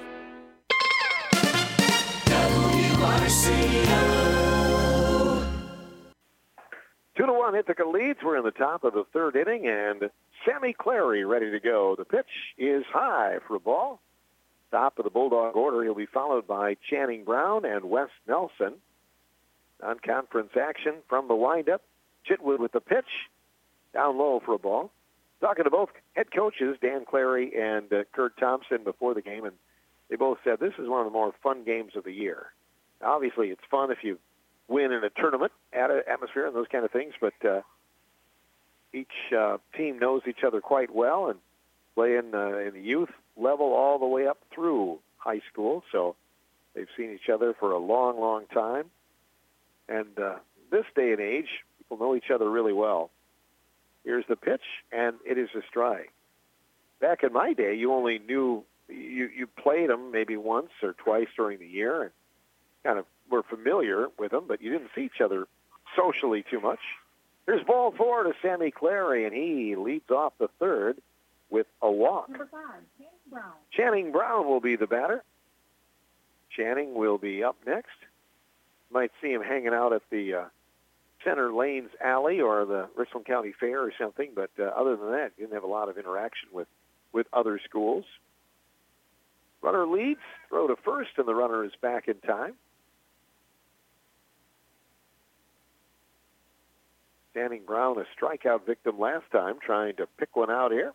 WRCO. 2-1 Ithaca leads. We're in the top of the 3rd inning, and Sammy Clary ready to go. The pitch is high for a ball. Top of the Bulldog order. He'll be followed by Channing Brown and Wes Nelson. Non-conference action from the windup. Chitwood with the pitch. Down low for a ball. Talking to both head coaches, Dan Clary and Kurt Thompson, before the game, and they both said this is one of the more fun games of the year. Obviously, it's fun if you win in a tournament atmosphere and those kind of things, but each team knows each other quite well and play in the youth level all the way up through high school, so they've seen each other for a long, long time. And this day and age, people know each other really well. Here's the pitch, and it is a strike. Back in my day, you only knew you played them maybe once or twice during the year and kind of were familiar with them, but you didn't see each other socially too much. Here's ball 4 to Sammy Clary, and he leads off the 3rd with a walk. Number 5, Channing Brown. Channing Brown will be the batter. Channing will be up next. Might see him hanging out at the Center Lanes Alley or the Richland County Fair or something, but other than that, he didn't have a lot of interaction with other schools. Runner leads, throw to first, and the runner is back in time. Channing Brown, a strikeout victim last time, trying to pick one out here.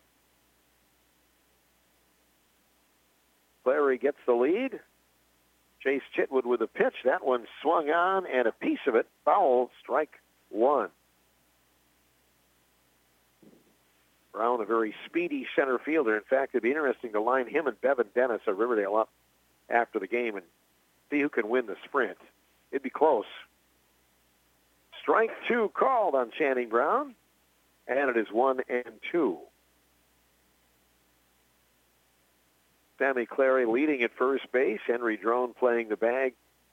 Clary gets the lead. Chase Chitwood with a pitch. That one swung on, and a piece of it foul, strike 1. Brown, a very speedy center fielder. In fact, it'd be interesting to line him and Bevan Dennis of Riverdale up after the game and see who can win the sprint. It'd be close. Strike 2 called on Channing Brown, and it is 1-2. Sammy Clary leading at first base. Henry Drone playing the bag.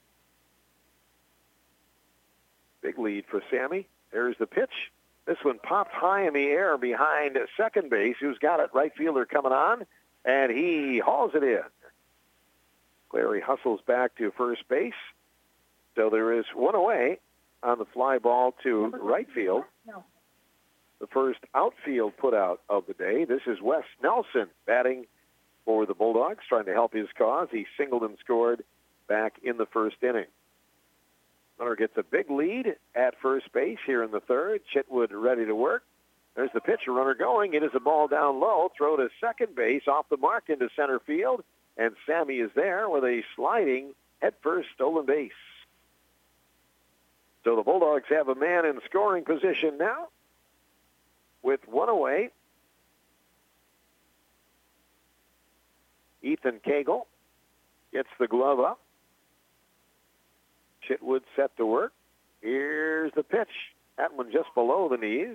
Big lead for Sammy. There's the pitch. This one popped high in the air behind second base. Who's got it? Right fielder coming on, and he hauls it in. Clary hustles back to first base. So there is one away on the fly ball to right field. The first outfield put out of the day. This is Wes Nelson batting for the Bulldogs, trying to help his cause. He singled and scored back in the first inning. Runner gets a big lead at first base here in the third. Chitwood ready to work. There's the pitch, a runner going. It is a ball down low. Throw to second base, off the mark into center field. And Sammy is there with a sliding headfirst stolen base. So the Bulldogs have a man in scoring position now with one away. Ethan Cagle gets the glove up. Chitwood set to work. Here's the pitch. That one just below the knees.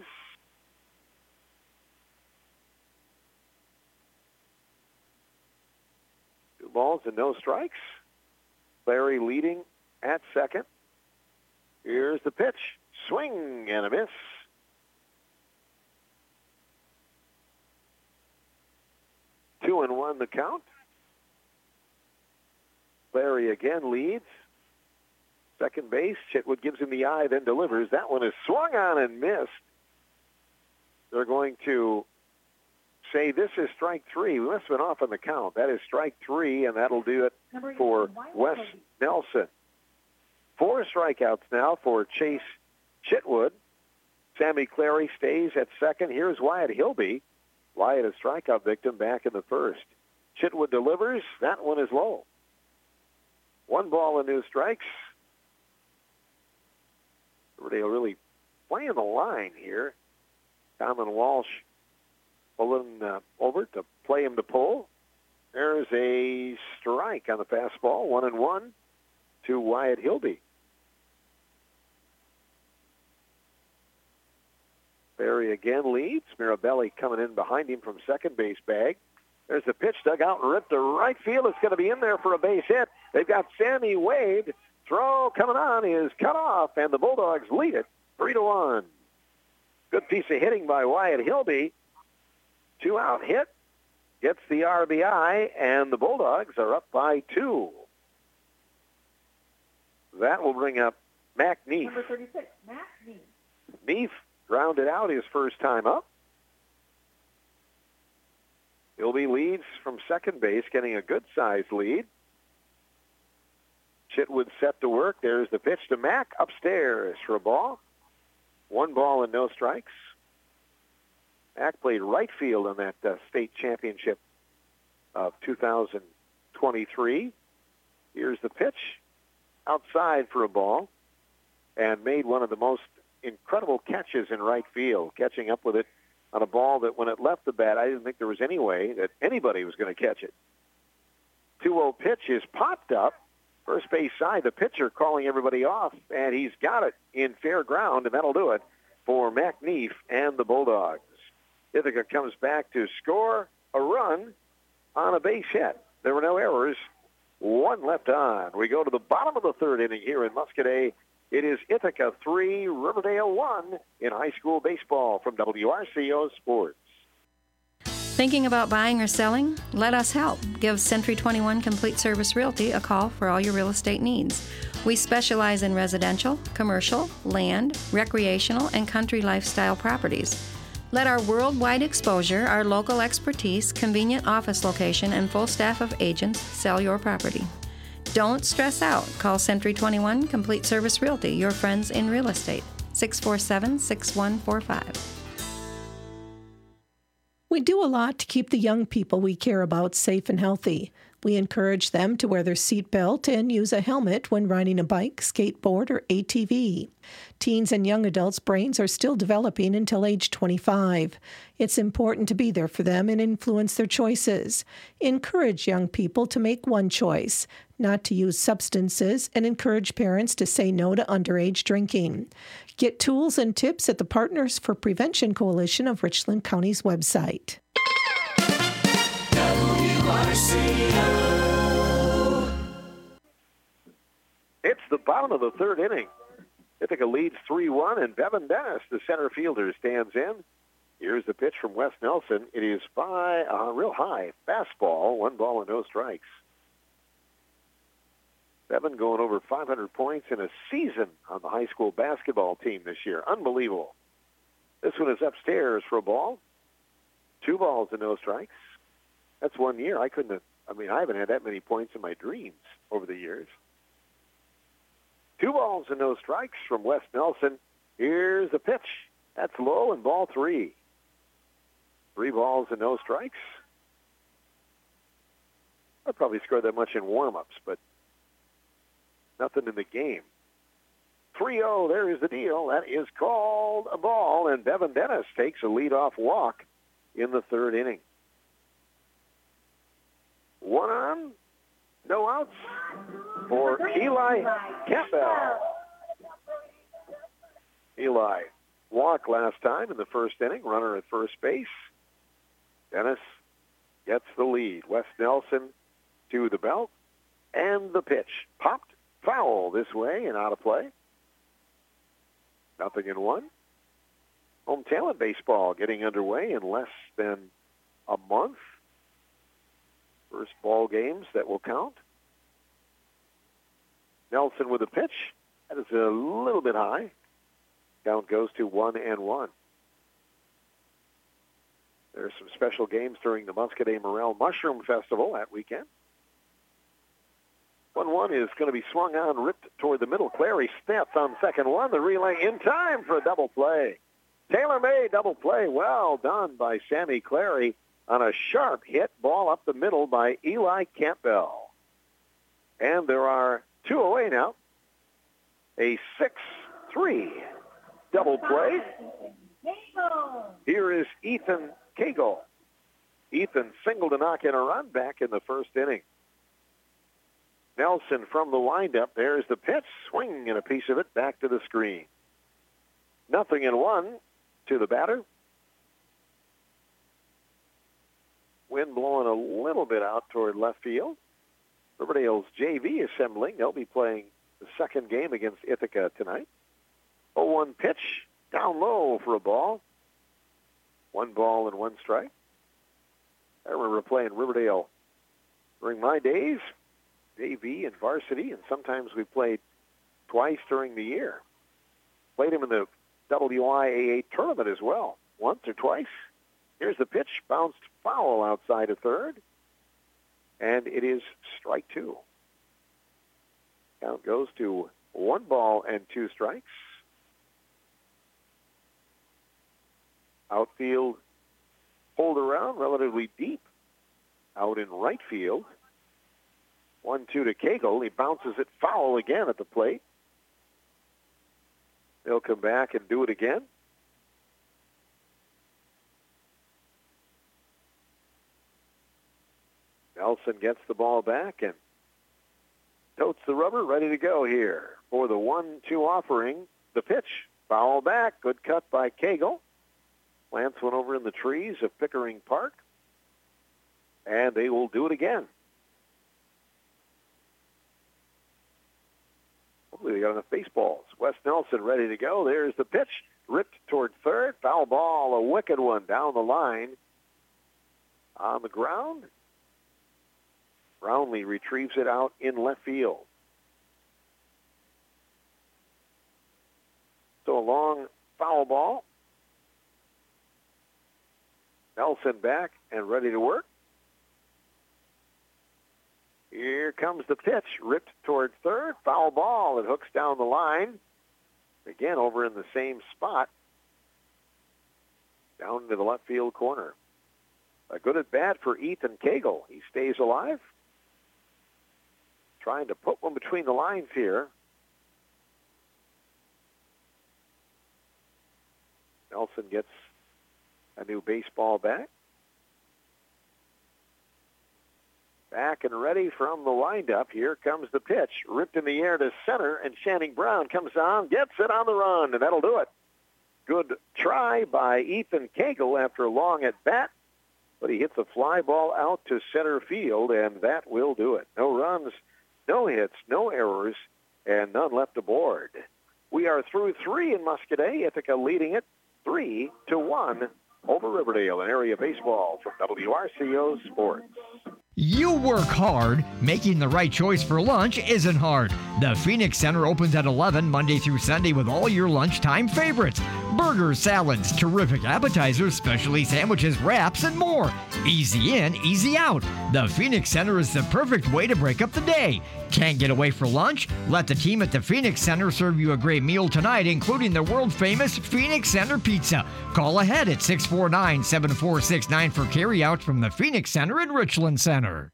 Two balls and no strikes. Clary leading at second. Here's the pitch. Swing and a miss. 2-1 the count. Clary again leads. Second base, Chitwood gives him the eye, then delivers. That one is swung on and missed. They're going to say this is strike 3. We must have been off on the count. That is strike 3, and that'll do it for Wes Nelson. 4 strikeouts now for Chase Chitwood. Sammy Clary stays at second. Here's Wyatt Hilby. Wyatt, a strikeout victim, back in the first. Chitwood delivers. That one is low. 1 ball and no strikes. Riverdale really playing the line here. Colin Walsh pulling over to play him to pull. There's a strike on the fastball, 1-1 to Wyatt Hilby. Barry again leads. Mirabelli coming in behind him from second base bag. There's the pitch dug out and ripped to right field. It's going to be in there for a base hit. They've got Sammy Wade. Throw coming on is cut off, and the Bulldogs lead it 3-1. Good piece of hitting by Wyatt Hilby. 2-out hit. Gets the RBI, and the Bulldogs are up by 2. That will bring up Mac Neef. Number 36, Mac Neef. Neef grounded out his first time up. Hilby leads from second base, getting a good-sized lead. Chitwood set to work. There's the pitch to Mac upstairs for a ball. 1 ball and no strikes. Mac played right field on that state championship of 2023. Here's the pitch outside for a ball, and made one of the most incredible catches in right field, catching up with it on a ball that when it left the bat, I didn't think there was any way that anybody was going to catch it. 2-0 pitch is popped up. First base side, the pitcher calling everybody off, and he's got it in fair ground, and that'll do it for Mac Neef and the Bulldogs. Ithaca comes back to score a run on a base hit. There were no errors. 1 left on. We go to the bottom of the third inning here in Muscoda. It is Ithaca 3, Riverdale 1 in high school baseball from WRCO Sports. Thinking about buying or selling? Let us help. Give Century 21 Complete Service Realty a call for all your real estate needs. We specialize in residential, commercial, land, recreational, and country lifestyle properties. Let our worldwide exposure, our local expertise, convenient office location, and full staff of agents sell your property. Don't stress out. Call Century 21 Complete Service Realty, your friends in real estate. 647-6145. We do a lot to keep the young people we care about safe and healthy. We encourage them to wear their seatbelt and use a helmet when riding a bike, skateboard, or ATV. Teens and young adults' brains are still developing until age 25. It's important to be there for them and influence their choices. Encourage young people to make one choice, not to use substances, and encourage parents to say no to underage drinking. Get tools and tips at the Partners for Prevention Coalition of Richland County's website. It's the bottom of the third inning. Ithaca leads 3-1, and Bevan Dennis, the center fielder, stands in. Here's the pitch from Wes Nelson. It is by a real high fastball, 1 ball and no strikes. Bevan going over 500 points in a season on the high school basketball team this year. Unbelievable. This one is upstairs for a ball. 2 balls and no strikes. That's 1 year. I haven't had that many points in my dreams over the years. 2 balls and no strikes from Wes Nelson. Here's the pitch. That's low and ball 3. 3 balls and no strikes. I probably scored that much in warm-ups, but nothing in the game. 3-0, there is the deal. That is called a ball, and Bevan Dennis takes a leadoff walk in the third inning. 1 on, no outs for Eli Campbell. Eli walked last time in the first inning, runner at first base. Dennis gets the lead. Wes Nelson to the belt, and the pitch. Popped, foul this way and out of play. 0-1. Home Talent Baseball getting underway in less than a month. First ball games that will count. Nelson with a pitch. That is a little bit high. Count goes to 1-1. There's some special games during the Muscadet Morel Mushroom Festival that weekend. 1-1 is going to be swung on, ripped toward the middle. Clary Smith on second one. The relay in time for a double play. Taylor-made double play. Well done by Sammy Clary on a sharp hit ball up the middle by Eli Campbell. And there are 2 away now. A 6-3 double play. Here is Ethan Cagle. Ethan singled to knock in a run back in the first inning. Nelson from the windup. There's the pitch. Swing and a piece of it back to the screen. 0-1 to the batter. Wind blowing a little bit out toward left field. Riverdale's JV assembling. They'll be playing the second game against Ithaca tonight. 0-1 pitch. Down low for a ball. 1 ball and 1 strike. I remember playing Riverdale during my days, JV and varsity, and sometimes we played twice during the year. Played him in the WIAA tournament as well, once or twice. Here's the pitch, bounced foul outside of third, and it is strike 2. Count goes to 1 ball and 2 strikes. Outfield pulled around relatively deep out in right field. 1-2 to Cagle. He bounces it foul again at the plate. They'll come back and do it again. Nelson gets the ball back and totes the rubber, ready to go here for the 1-2 offering. The pitch, foul back, good cut by Cagle. Plants one over in the trees of Pickering Park, and they will do it again. Hopefully they got enough baseballs. Wes Nelson ready to go. There's the pitch, ripped toward third. Foul ball, a wicked one down the line. On the ground, Brownlee retrieves it out in left field. So a long foul ball. Nelson back and ready to work. Here comes the pitch, ripped toward third. Foul ball. It hooks down the line. Again, over in the same spot. Down into the left field corner. A good at bat for Ethan Cagle. He stays alive. trying to put one between the lines here. Nelson gets a new baseball bat. Back and ready from the windup. Here comes the pitch. Ripped in the air to center, and Channing Brown comes on, gets it on the run, and that'll do it. Good try by Ethan Cagle after a long at bat, but he hits a fly ball out to center field, and that will do it. No runs, no hits, no errors, and none left aboard. We are through 3 in Muscadet. Ithaca leading it 3-1 over Riverdale in area baseball from WRCO Sports. You work hard. Making the right choice for lunch isn't hard. The Phoenix Center opens at 11 Monday through Sunday with all your lunchtime favorites. Burgers, salads, terrific appetizers, specialty sandwiches, wraps, and more. Easy in, easy out. The Phoenix Center is the perfect way to break up the day. Can't get away for lunch? Let the team at the Phoenix Center serve you a great meal tonight, including the world-famous Phoenix Center Pizza. Call ahead at 649-7469 for carryout from the Phoenix Center in Richland Center.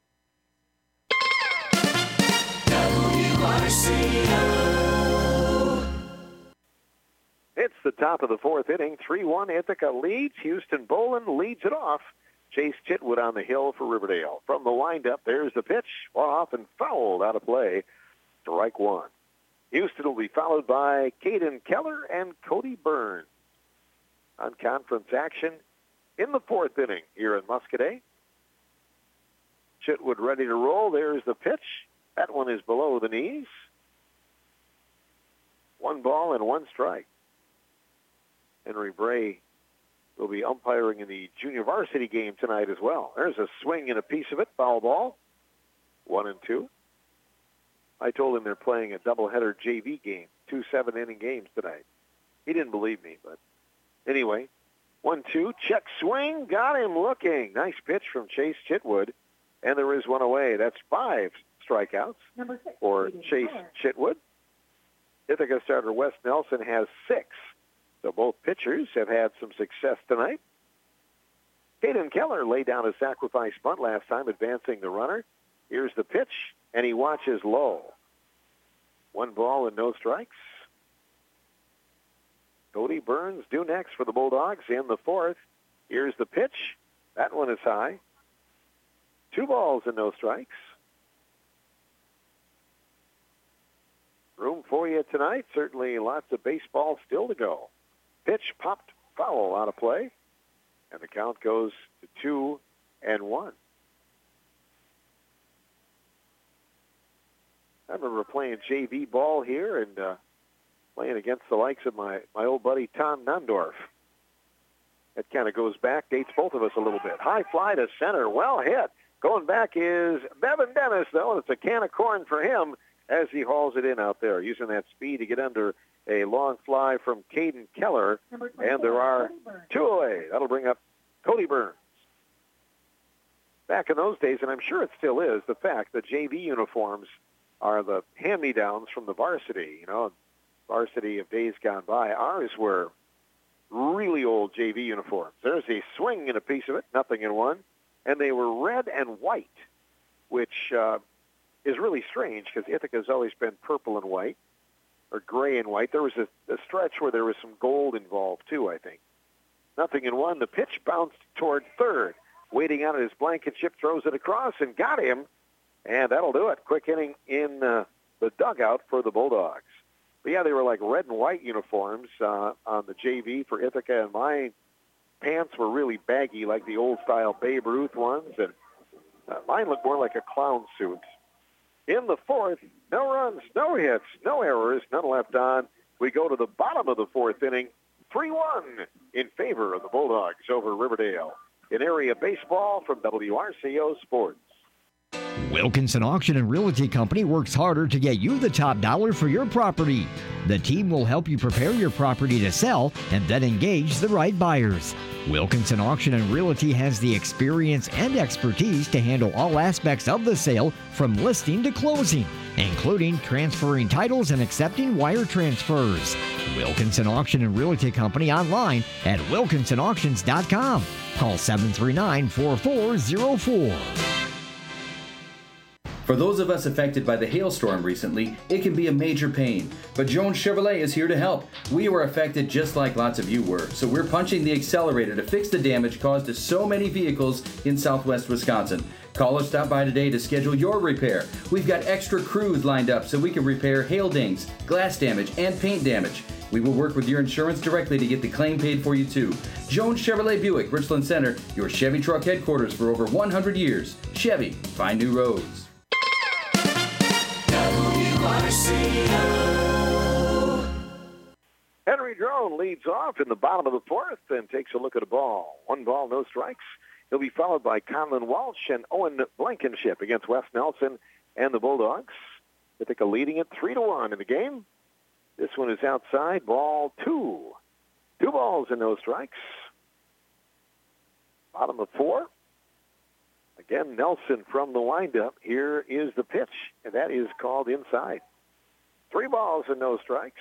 It's the top of the 4th inning. 3-1 Ithaca leads. Houston Boland leads it off. Chase Chitwood on the hill for Riverdale. From the windup, there's the pitch. Off and fouled out of play. Strike 1. Houston will be followed by Caden Keller and Cody Burns. On conference action in the 4th inning here in Muscadet. Chitwood ready to roll. There's the pitch. That one is below the knees. 1 ball and 1 strike. Henry Bray will be umpiring in the junior varsity game tonight as well. There's a swing and a piece of it. Foul ball. 1-2. I told him they're playing a doubleheader JV game. 2 7-inning games tonight. He didn't believe me, but anyway. 1-2. Check swing. Got him looking. Nice pitch from Chase Chitwood. And there is one away. That's 5 strikeouts for Chase Chitwood. Ithaca starter Wes Nelson has 6. So both pitchers have had some success tonight. Caden Keller laid down a sacrifice bunt last time, advancing the runner. Here's the pitch, and he watches low. 1 ball and no strikes. Cody Burns due next for the Bulldogs in the 4th. Here's the pitch. That one is high. 2 balls and no strikes. Room for you tonight. Certainly lots of baseball still to go. Pitch popped foul out of play, and the count goes to 2-1. I remember playing JV ball here and playing against the likes of my old buddy Tom Nundorf. That kind of goes back, dates both of us a little bit. High fly to center, well hit. Going back is Bevan Dennis, though, and it's a can of corn for him as he hauls it in out there, using that speed to get under a long fly from Caden Keller, and there are 2 away. That'll bring up Cody Burns. Back in those days, and I'm sure it still is, the fact that JV uniforms are the hand-me-downs from the varsity, varsity of days gone by. Ours were really old JV uniforms. There's a swing and a piece of it, 0-1, and they were red and white, which is really strange because Ithaca's always been purple and white, or gray and white. There was a stretch where there was some gold involved, too, I think. 0-1. The pitch bounced toward third. Waiting out at his blanket, Chip throws it across and got him. And that'll do it. Quick inning in the dugout for the Bulldogs. But, yeah, they were like red and white uniforms on the JV for Ithaca. And my pants were really baggy like the old-style Babe Ruth ones. And mine looked more like a clown suit. In the 4th, no runs, no hits, no errors, none left on. We go to the bottom of the 4th inning, 3-1 in favor of the Bulldogs over Riverdale. In area baseball from WRCO Sports. Wilkinson Auction and Realty Company works harder to get you the top dollar for your property. The team will help you prepare your property to sell and then engage the right buyers. Wilkinson Auction and Realty has the experience and expertise to handle all aspects of the sale from listing to closing, including transferring titles and accepting wire transfers. Wilkinson Auction and Realty Company online at wilkinsonauctions.com. Call 739-4404. For those of us affected by the hailstorm recently, it can be a major pain, but Jones Chevrolet is here to help. We were affected just like lots of you were, so we're punching the accelerator to fix the damage caused to so many vehicles in southwest Wisconsin. Call or stop by today to schedule your repair. We've got extra crews lined up so we can repair hail dings, glass damage, and paint damage. We will work with your insurance directly to get the claim paid for you too. Jones Chevrolet Buick, Richland Center, your Chevy truck headquarters for over 100 years. Chevy, find new roads. Henry Drone leads off in the bottom of the fourth and takes a look at a ball. 1 ball, no strikes. He'll be followed by Conlon Walsh and Owen Blankenship against Wes Nelson and the Bulldogs. Ithaca leading it 3-1 in the game. This one is outside, ball 2. 2 balls and no strikes. Bottom of 4. Again, Nelson from the windup. Here is the pitch, and that is called inside. 3 balls and no strikes.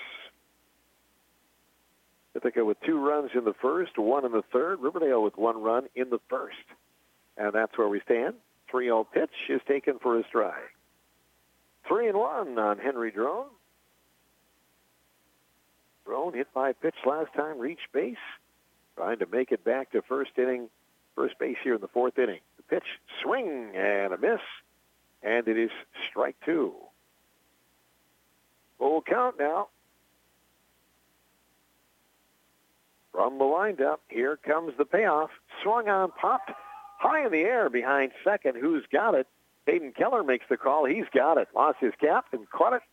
Ithaca with 2 runs in the first, 1 in the third. Riverdale with 1 run in the first. And that's where we stand. 3-0 pitch is taken for a strike. 3-1 on Henry Drone. Drone hit by pitch last time, reached base. Trying to make it back to first base here in the 4th inning. The pitch, swing and a miss. And it is strike 2. Full count now. From the windup, here comes the payoff. Swung on, popped high in the air behind second. Who's got it? Hayden Keller makes the call. He's got it. Lost his cap and caught it